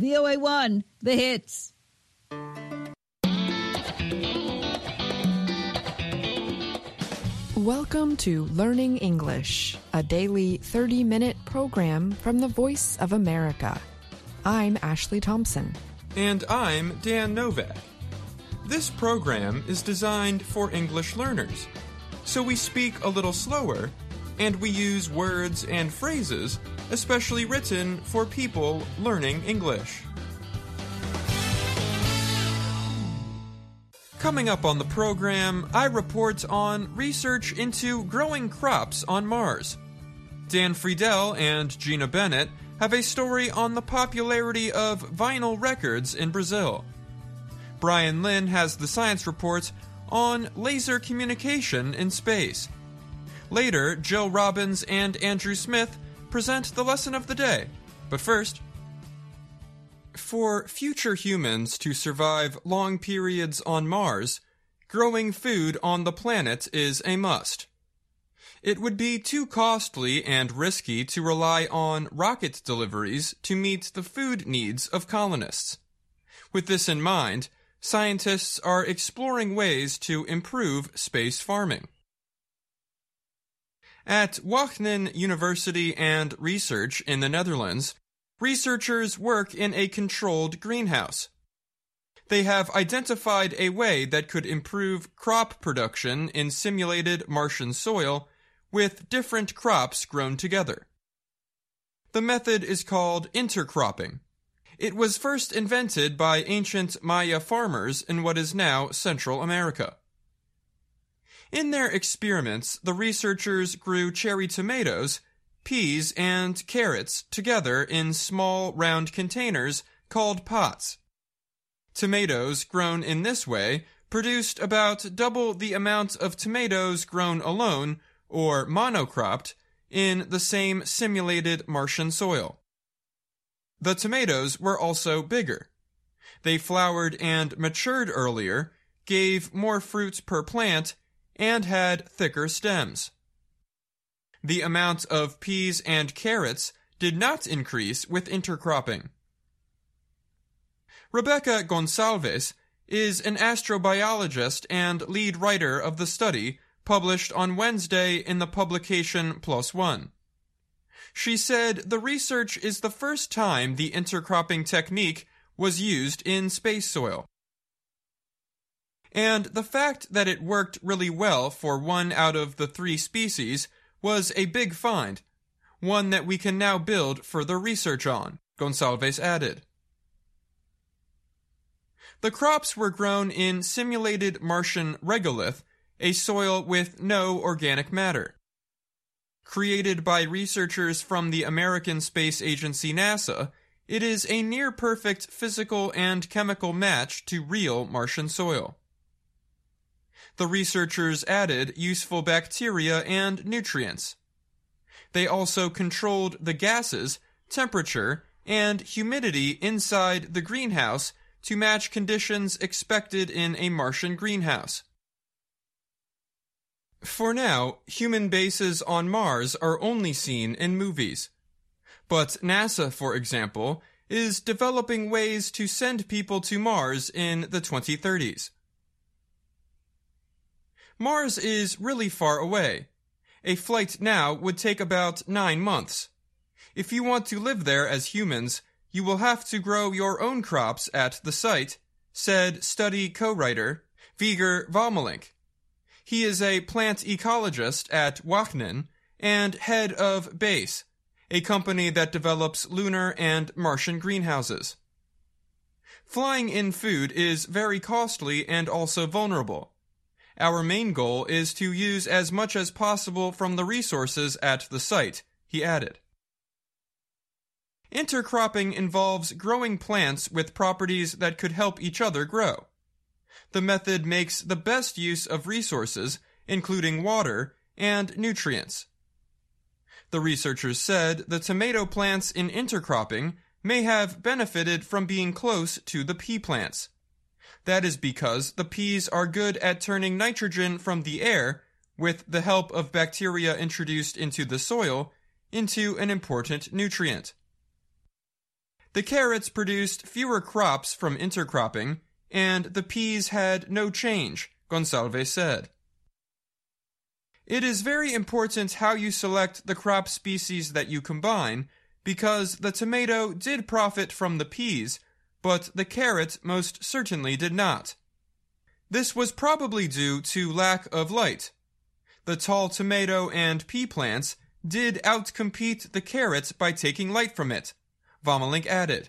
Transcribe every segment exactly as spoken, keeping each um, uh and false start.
V O A one, the hits. Welcome to Learning English, a daily thirty-minute program from the Voice of America. I'm Ashley Thompson. And I'm Dan Novak. This program is designed for English learners, so we speak a little slower, and we use words and phrases especially written for people learning English. Coming up on the program, I report on research into growing crops on Mars. Dan Friedel and Gina Bennett have a story on the popularity of vinyl records in Brazil. Brian Lynn has the science report on laser communication in space. Later, Jill Robbins and Andrew Smith present the lesson of the day. But first, for future humans to survive long periods on Mars, growing food on the planet is a must. It would be too costly and risky to rely on rocket deliveries to meet the food needs of colonists. With this in mind, scientists are exploring ways to improve space farming. At Wageningen University and Research in the Netherlands, researchers work in a controlled greenhouse. They have identified a way that could improve crop production in simulated Martian soil with different crops grown together. The method is called intercropping. It was first invented by ancient Maya farmers in what is now Central America. In their experiments, the researchers grew cherry tomatoes, peas, and carrots together in small round containers called pots. Tomatoes grown in this way produced about double the amount of tomatoes grown alone, or monocropped, in the same simulated Martian soil. The tomatoes were also bigger. They flowered and matured earlier, gave more fruit per plant, and had thicker stems. The amount of peas and carrots did not increase with intercropping. Rebecca Gonçalves is an astrobiologist and lead writer of the study published on Wednesday in the publication PLOS ONE. She said the research is the first time the intercropping technique was used in space soil. And the fact that it worked really well for one out of the three species was a big find, one that we can now build further research on, Gonçalves added. The crops were grown in simulated Martian regolith, a soil with no organic matter. Created by researchers from the American Space Agency NASA, it is a near-perfect physical and chemical match to real Martian soil. The researchers added useful bacteria and nutrients. They also controlled the gases, temperature, and humidity inside the greenhouse to match conditions expected in a Martian greenhouse. For now, human bases on Mars are only seen in movies. But NASA, for example, is developing ways to send people to Mars in the twenty thirties. Mars is really far away. A flight now would take about nine months. If you want to live there as humans, you will have to grow your own crops at the site, said study co-writer Wieger Vomelink. He is a plant ecologist at Wageningen and head of BASE, a company that develops lunar and Martian greenhouses. Flying in food is very costly and also vulnerable. Our main goal is to use as much as possible from the resources at the site, he added. Intercropping involves growing plants with properties that could help each other grow. The method makes the best use of resources, including water and nutrients. The researchers said the tomato plants in intercropping may have benefited from being close to the pea plants. That is because the peas are good at turning nitrogen from the air, with the help of bacteria introduced into the soil, into an important nutrient. The carrots produced fewer crops from intercropping, and the peas had no change, Gonsalves said. It is very important how you select the crop species that you combine, because the tomato did profit from the peas, but the carrot most certainly did not. This was probably due to lack of light. The tall tomato and pea plants did outcompete the carrot by taking light from it, Vomelink added.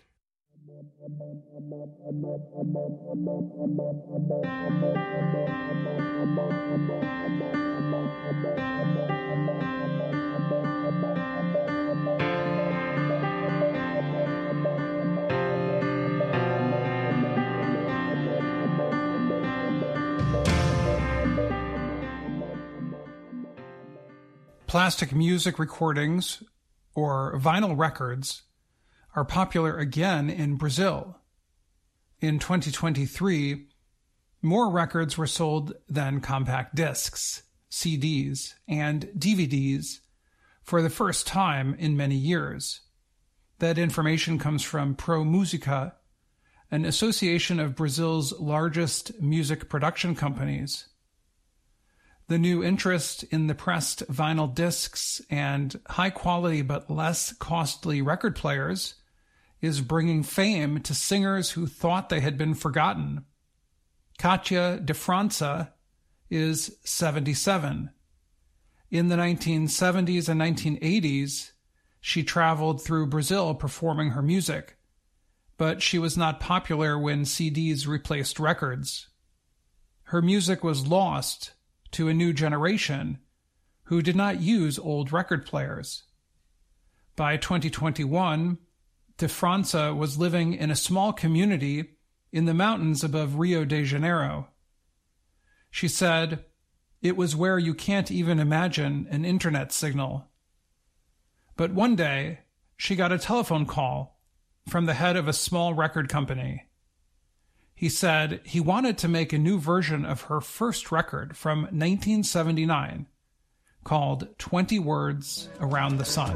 Plastic music recordings, or vinyl records, are popular again in Brazil. In twenty twenty-three, more records were sold than compact discs, C Ds, and D V Ds for the first time in many years. That information comes from Pro Musica, an association of Brazil's largest music production companies. The new interest in the pressed vinyl discs and high-quality but less costly record players is bringing fame to singers who thought they had been forgotten. Kátia de França is seventy-seven. In the nineteen seventies and nineteen eighties, she traveled through Brazil performing her music, but she was not popular when C Ds replaced records. Her music was lost to a new generation who did not use old record players. By twenty twenty-one, de França was living in a small community in the mountains above Rio de Janeiro. She said, "It was where you can't even imagine an internet signal." But one day, she got a telephone call from the head of a small record company. He said he wanted to make a new version of her first record from nineteen seventy-nine called twenty Words Around the Sun.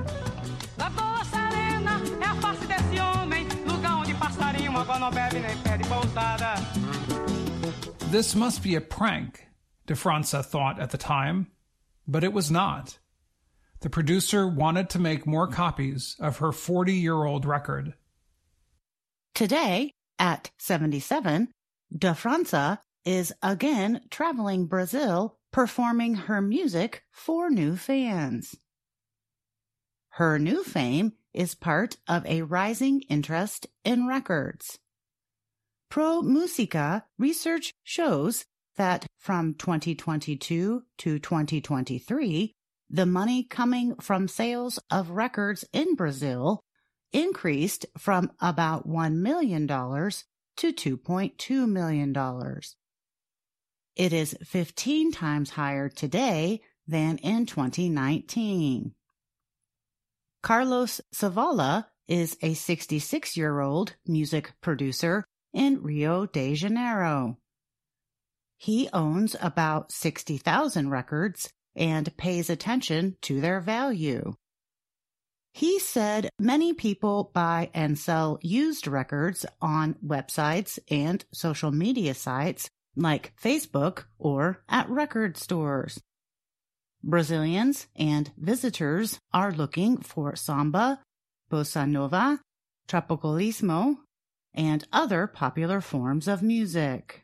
This must be a prank, de França thought at the time, but it was not. The producer wanted to make more copies of her forty-year-old record. Today, at seventy-seven, de França is again traveling Brazil, performing her music for new fans. Her new fame is part of a rising interest in records. Pro Musica research shows that from twenty twenty-two to twenty twenty-three, the money coming from sales of records in Brazil increased from about one million dollars to two point two million dollars. It is fifteen times higher today than in twenty nineteen. Carlos Savala is a sixty-six-year-old music producer in Rio de Janeiro. He owns about sixty thousand records and pays attention to their value. He said many people buy and sell used records on websites and social media sites like Facebook or at record stores. Brazilians and visitors are looking for samba, bossa nova, tropicalismo, and other popular forms of music.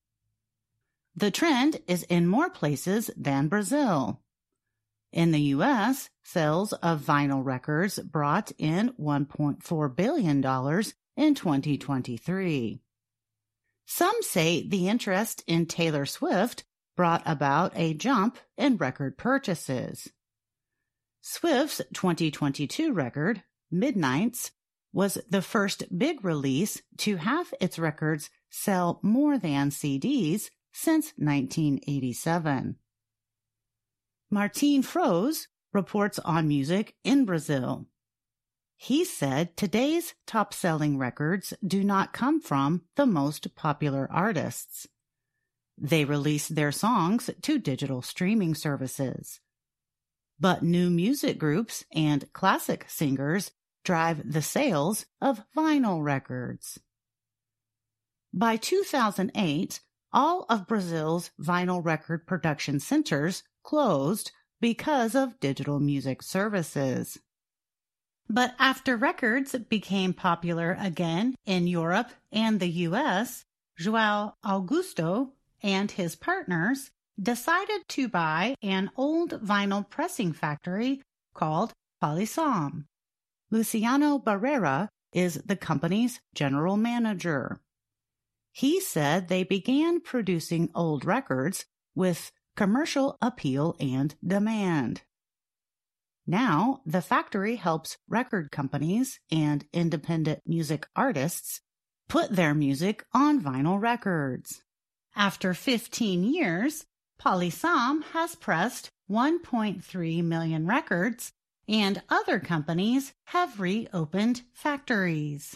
The trend is in more places than Brazil. In the U S, sales of vinyl records brought in one point four billion dollars in twenty twenty-three. Some say the interest in Taylor Swift brought about a jump in record purchases. Swift's twenty twenty-two record, Midnights, was the first big release to have its records sell more than C Ds since nineteen eighty-seven. Martin Froese reports on music in Brazil. He said today's top-selling records do not come from the most popular artists. They release their songs to digital streaming services. But new music groups and classic singers drive the sales of vinyl records. By two thousand eight, all of Brazil's vinyl record production centers closed because of digital music services. But after records became popular again in Europe and the U S, João Augusto and his partners decided to buy an old vinyl pressing factory called Polysom. Luciano Barrera is the company's general manager. He said they began producing old records with commercial appeal and demand. Now, the factory helps record companies and independent music artists put their music on vinyl records. After fifteen years, Polysom has pressed one point three million records, and other companies have reopened factories.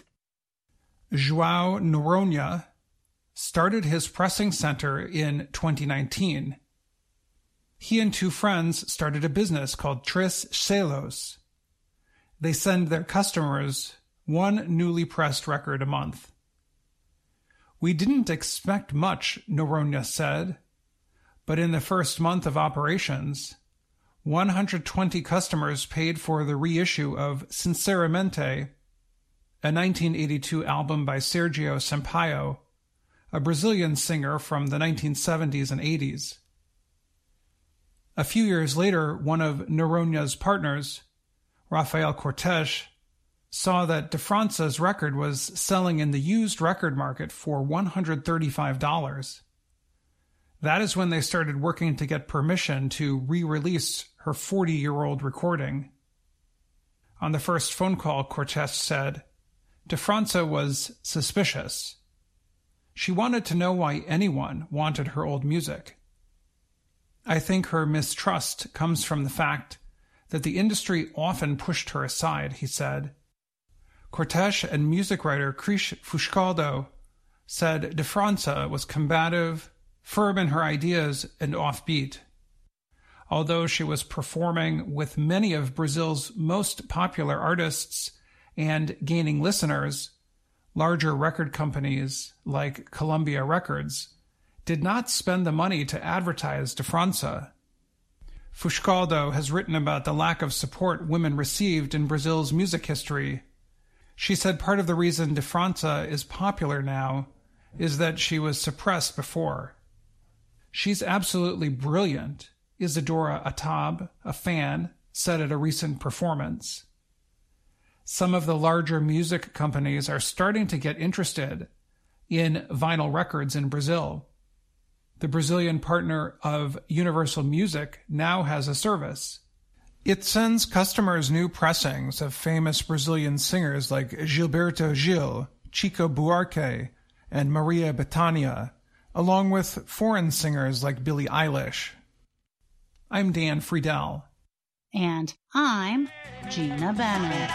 João Noronha started his pressing center in twenty nineteen. He and two friends started a business called Tris Selos. They send their customers one newly pressed record a month. We didn't expect much, Noronha said, but in the first month of operations, one hundred twenty customers paid for the reissue of Sinceramente, a nineteen eighty-two album by Sergio Sampaio, a Brazilian singer from the nineteen seventies and eighties. A few years later, one of Noronha's partners, Rafael Cortes, saw that De France's record was selling in the used record market for one hundred thirty-five dollars. That is when they started working to get permission to re-release her forty-year-old recording. On the first phone call, Cortes said, De France was suspicious. She wanted to know why anyone wanted her old music. I think her mistrust comes from the fact that the industry often pushed her aside, he said. Cortes and music writer Krish Fuscaldo said De France was combative, firm in her ideas, and offbeat. Although she was performing with many of Brazil's most popular artists and gaining listeners, larger record companies like Columbia Records did not spend the money to advertise De France. Fuscaldo has written about the lack of support women received in Brazil's music history. She said part of the reason De France is popular now is that she was suppressed before. She's absolutely brilliant, Isadora Atab, a fan, said at a recent performance. Some of the larger music companies are starting to get interested in vinyl records in Brazil. The Brazilian partner of Universal Music now has a service. It sends customers new pressings of famous Brazilian singers like Gilberto Gil, Chico Buarque, and Maria Bethânia, along with foreign singers like Billie Eilish. I'm Dan Friedel. And I'm Gina Bennett.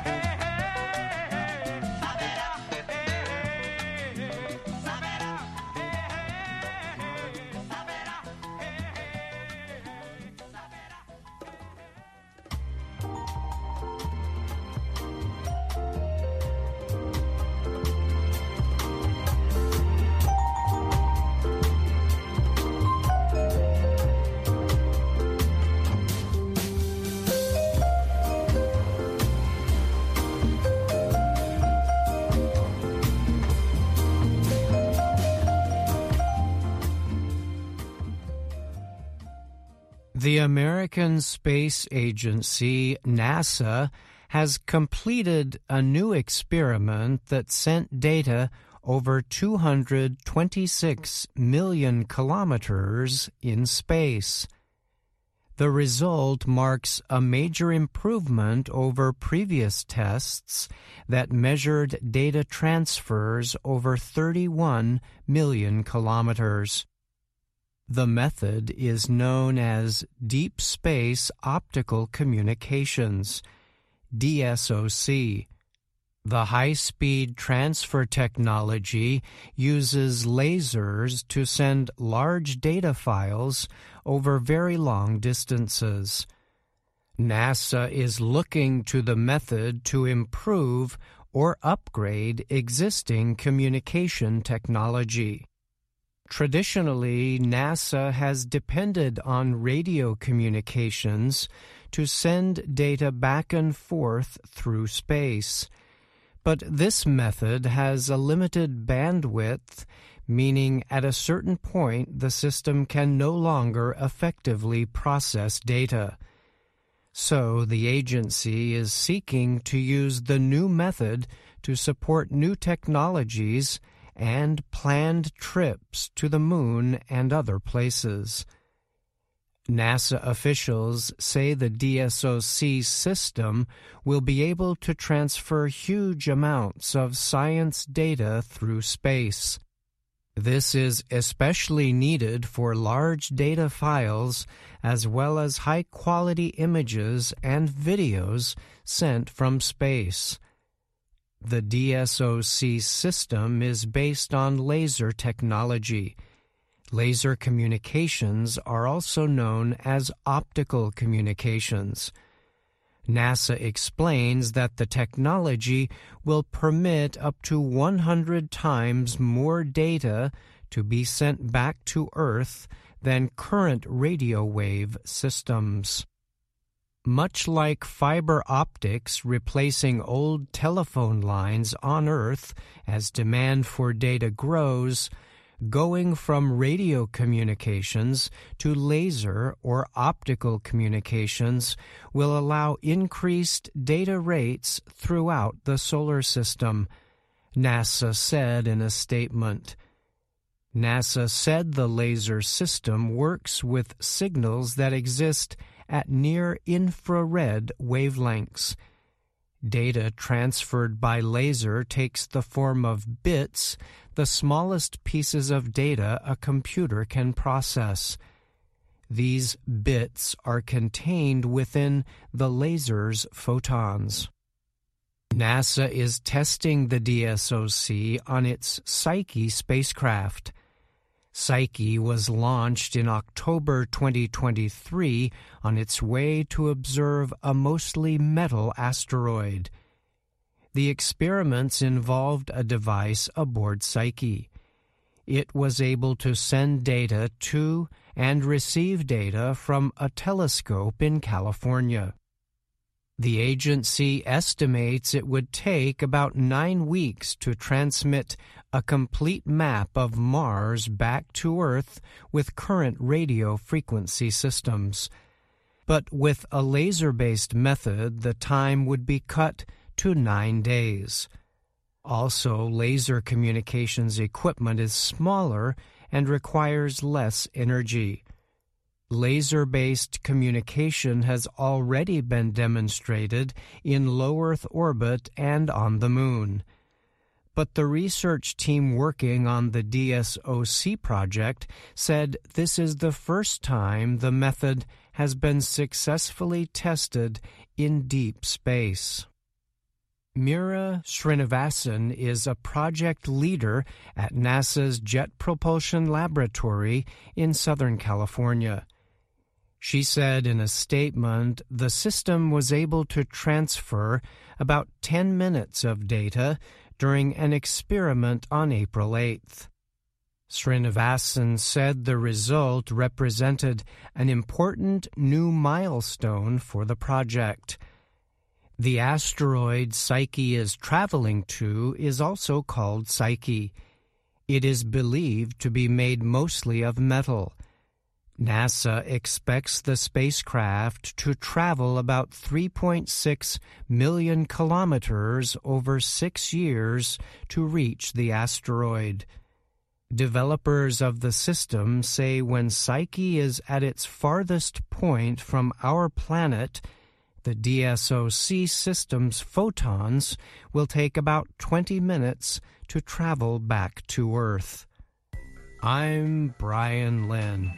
The American Space Agency, NASA, has completed a new experiment that sent data over two hundred twenty-six million kilometers in space. The result marks a major improvement over previous tests that measured data transfers over thirty-one million kilometers. The method is known as Deep Space Optical Communications, D S O C. The high-speed transfer technology uses lasers to send large data files over very long distances. NASA is looking to the method to improve or upgrade existing communication technology. Traditionally, NASA has depended on radio communications to send data back and forth through space. But this method has a limited bandwidth, meaning at a certain point the system can no longer effectively process data. So the agency is seeking to use the new method to support new technologies and planned trips to the moon and other places. NASA officials say the D S O C system will be able to transfer huge amounts of science data through space. This is especially needed for large data files as well as high-quality images and videos sent from space. The D S O C system is based on laser technology. Laser communications are also known as optical communications. NASA explains that the technology will permit up to one hundred times more data to be sent back to Earth than current radio wave systems. Much like fiber optics replacing old telephone lines on Earth as demand for data grows, going from radio communications to laser or optical communications will allow increased data rates throughout the solar system, NASA said in a statement. NASA said the laser system works with signals that exist at near-infrared wavelengths. Data transferred by laser takes the form of bits, the smallest pieces of data a computer can process. These bits are contained within the laser's photons. NASA is testing the D S O C on its Psyche spacecraft. Psyche was launched in October twenty twenty-three on its way to observe a mostly metal asteroid. The experiments involved a device aboard Psyche. It was able to send data to and receive data from a telescope in California. The agency estimates it would take about nine weeks to transmit a complete map of Mars back to Earth with current radio frequency systems. But with a laser-based method, the time would be cut to nine days. Also, laser communications equipment is smaller and requires less energy. Laser-based communication has already been demonstrated in low Earth orbit and on the Moon. But the research team working on the D S O C project said this is the first time the method has been successfully tested in deep space. Meera Srinivasan is a project leader at NASA's Jet Propulsion Laboratory in Southern California. She said in a statement the system was able to transfer about ten minutes of data during an experiment on April eighth. Srinivasan said the result represented an important new milestone for the project. The asteroid Psyche is traveling to is also called Psyche. It is believed to be made mostly of metal. NASA expects the spacecraft to travel about three point six million kilometers over six years to reach the asteroid. Developers of the system say when Psyche is at its farthest point from our planet, the D S O C system's photons will take about twenty minutes to travel back to Earth. I'm Brian Lynn.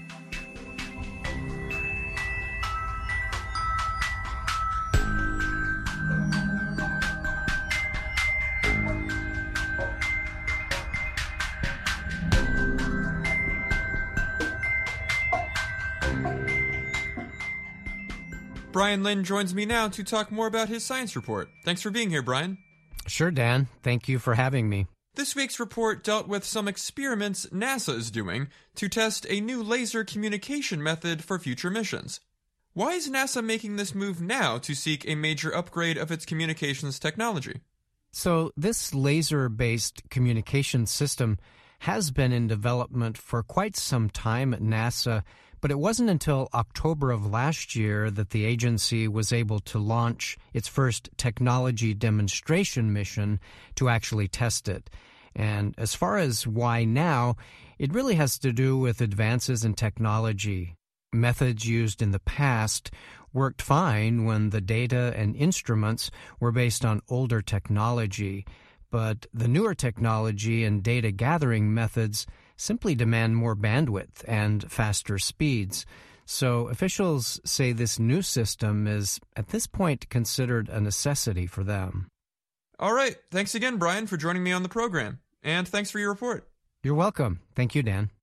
Brian Lynn joins me now to talk more about his science report. Thanks for being here, Brian. Sure, Dan. Thank you for having me. This week's report dealt with some experiments NASA is doing to test a new laser communication method for future missions. Why is NASA making this move now to seek a major upgrade of its communications technology? So this laser-based communication system has been in development for quite some time at NASA, but it wasn't until October of last year that the agency was able to launch its first technology demonstration mission to actually test it. And as far as why now, it really has to do with advances in technology. Methods used in the past worked fine when the data and instruments were based on older technology, but the newer technology and data gathering methods simply demand more bandwidth and faster speeds. So officials say this new system is, at this point, considered a necessity for them. All right. Thanks again, Brian, for joining me on the program. And thanks for your report. You're welcome. Thank you, Dan.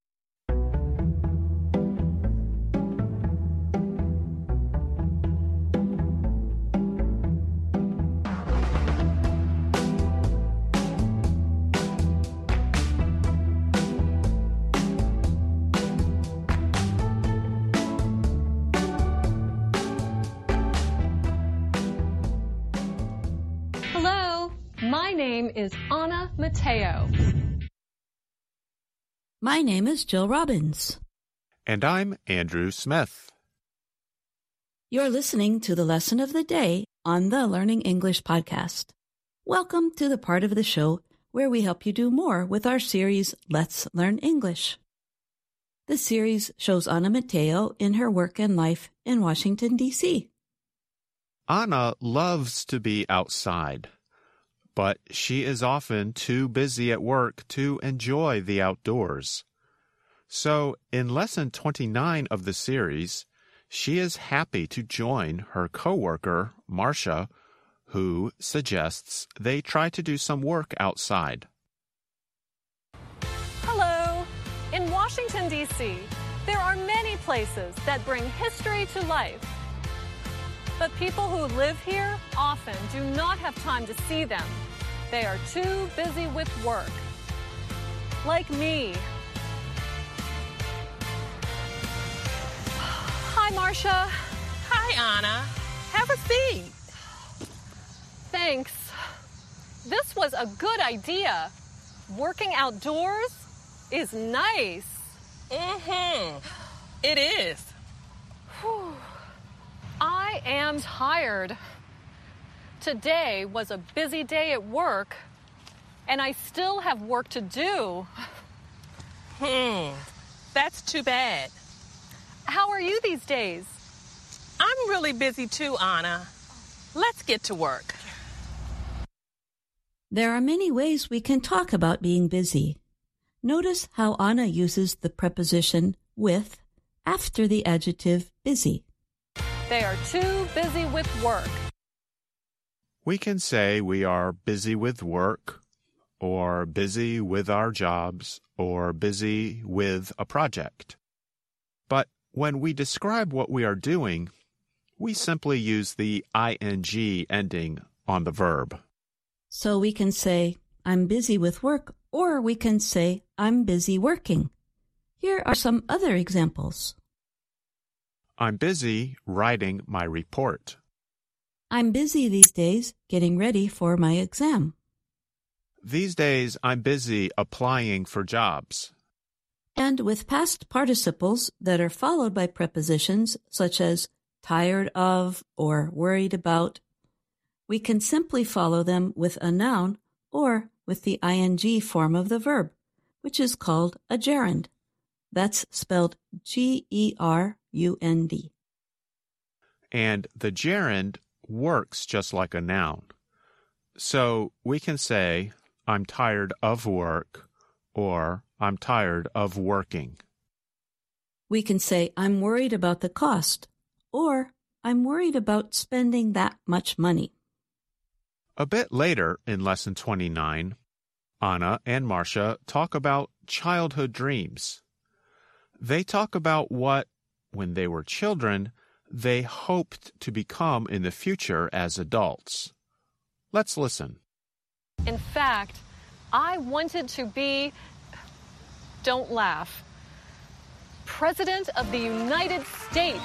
My name is Anna Mateo. My name is Jill Robbins. And I'm Andrew Smith. You're listening to the lesson of the day on the Learning English podcast. Welcome to the part of the show where we help you do more with our series, Let's Learn English. The series shows Anna Mateo in her work and life in Washington, D C. Anna loves to be outside, but she is often too busy at work to enjoy the outdoors. So, in Lesson twenty-nine of the series, she is happy to join her coworker, Marcia, who suggests they try to do some work outside. Hello! In Washington, D C, there are many places that bring history to life. But people who live here often do not have time to see them. They are too busy with work. Like me. Hi, Marcia. Hi, Anna. Have a seat. Thanks. This was a good idea. Working outdoors is nice. Mm-hmm. It is. Whew. I am tired. Today was a busy day at work, and I still have work to do. Hmm, that's too bad. How are you these days? I'm really busy too, Anna. Let's get to work. There are many ways we can talk about being busy. Notice how Anna uses the preposition with after the adjective busy. They are too busy with work. We can say we are busy with work, or busy with our jobs, or busy with a project. But when we describe what we are doing, we simply use the ing ending on the verb. So we can say, I'm busy with work, or we can say, I'm busy working. Here are some other examples. I'm busy writing my report. I'm busy these days getting ready for my exam. These days, I'm busy applying for jobs. And with past participles that are followed by prepositions such as tired of or worried about, we can simply follow them with a noun or with the ing form of the verb, which is called a gerund. That's spelled G E R U N D. And the gerund works just like a noun. So we can say, I'm tired of work, or I'm tired of working. We can say, I'm worried about the cost, or I'm worried about spending that much money. A bit later in Lesson twenty-nine, Anna and Marcia talk about childhood dreams. They talk about what, when they were children, they hoped to become in the future as adults. Let's listen. In fact, I wanted to be, don't laugh, President of the United States.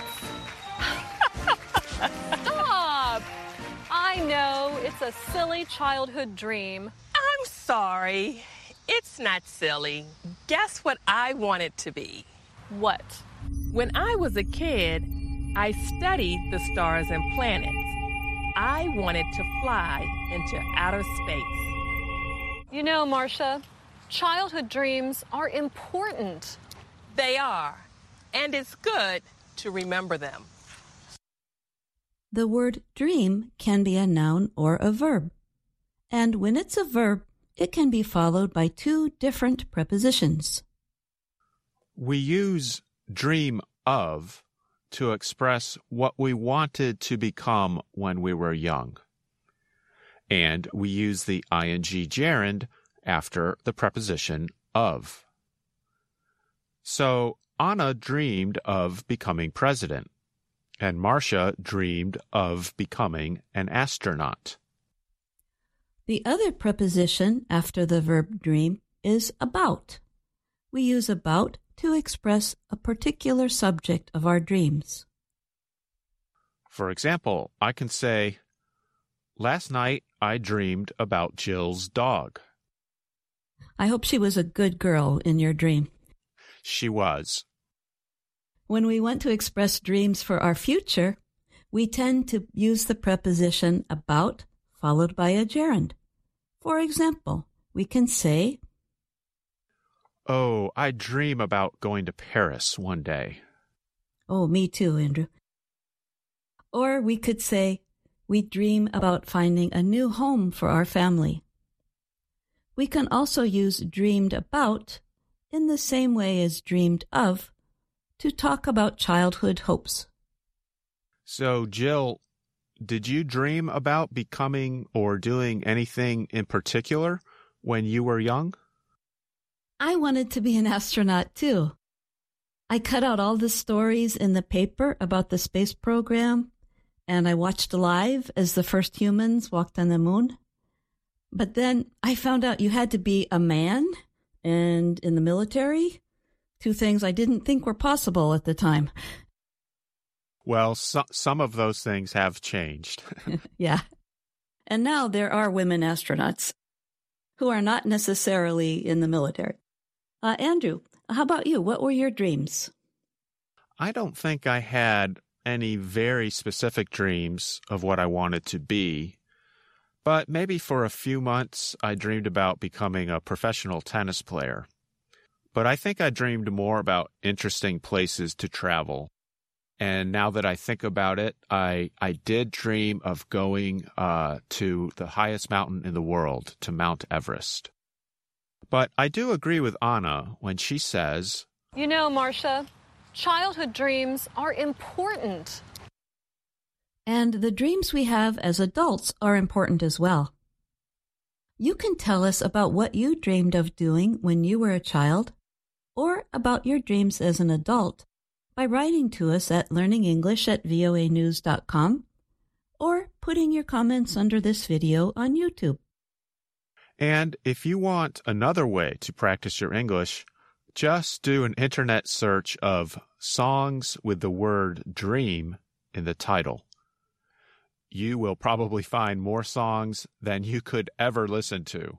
Stop! I know, it's a silly childhood dream. I'm sorry. It's not silly. Guess what I wanted to be? What? When I was a kid, I studied the stars and planets. I wanted to fly into outer space. You know, Marcia, childhood dreams are important. They are, and it's good to remember them. The word dream can be a noun or a verb. And when it's a verb, it can be followed by two different prepositions. We use dream of to express what we wanted to become when we were young. And we use the ing gerund after the preposition of. So Anna dreamed of becoming president, and Marcia dreamed of becoming an astronaut. The other preposition after the verb dream is about. We use about to express a particular subject of our dreams. For example, I can say, last night I dreamed about Jill's dog. I hope she was a good girl in your dream. She was. When we want to express dreams for our future, we tend to use the preposition about followed by a gerund. For example, we can say, oh, I dream about going to Paris one day. Oh, me too, Andrew. Or we could say, we dream about finding a new home for our family. We can also use dreamed about in the same way as dreamed of to talk about childhood hopes. So, Jill, did you dream about becoming or doing anything in particular when you were young? I wanted to be an astronaut, too. I cut out all the stories in the paper about the space program, and I watched live as the first humans walked on the moon. But then I found out you had to be a man and in the military, two things I didn't think were possible at the time. Well, so, some of those things have changed. Yeah. And now there are women astronauts who are not necessarily in the military. Uh, Andrew, how about you? What were your dreams? I don't think I had any very specific dreams of what I wanted to be, but maybe for a few months I dreamed about becoming a professional tennis player. But I think I dreamed more about interesting places to travel. And now that I think about it, I, I did dream of going uh, to the highest mountain in the world, to Mount Everest. But I do agree with Anna when she says, you know, Marcia, childhood dreams are important. And the dreams we have as adults are important as well. You can tell us about what you dreamed of doing when you were a child, or about your dreams as an adult, by writing to us at learningenglish at voa news dot com, or putting your comments under this video on YouTube. And if you want another way to practice your English, just do an internet search of songs with the word dream in the title. You will probably find more songs than you could ever listen to.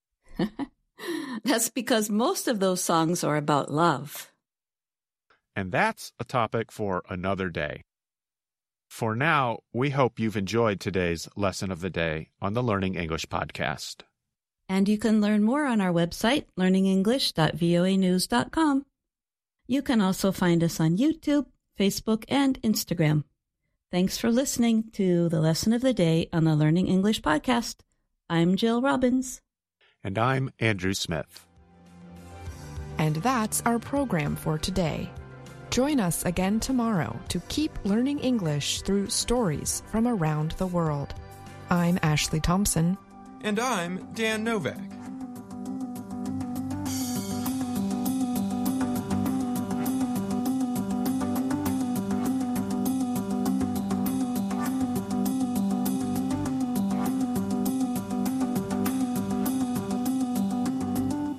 That's because most of those songs are about love. And that's a topic for another day. For now, we hope you've enjoyed today's lesson of the day on the Learning English podcast. And you can learn more on our website, learning english dot voa news dot com. You can also find us on YouTube, Facebook, and Instagram. Thanks for listening to the lesson of the day on the Learning English podcast. I'm Jill Robbins. And I'm Andrew Smith. And that's our program for today. Join us again tomorrow to keep learning English through stories from around the world. I'm Ashley Thompson. And I'm Dan Novak.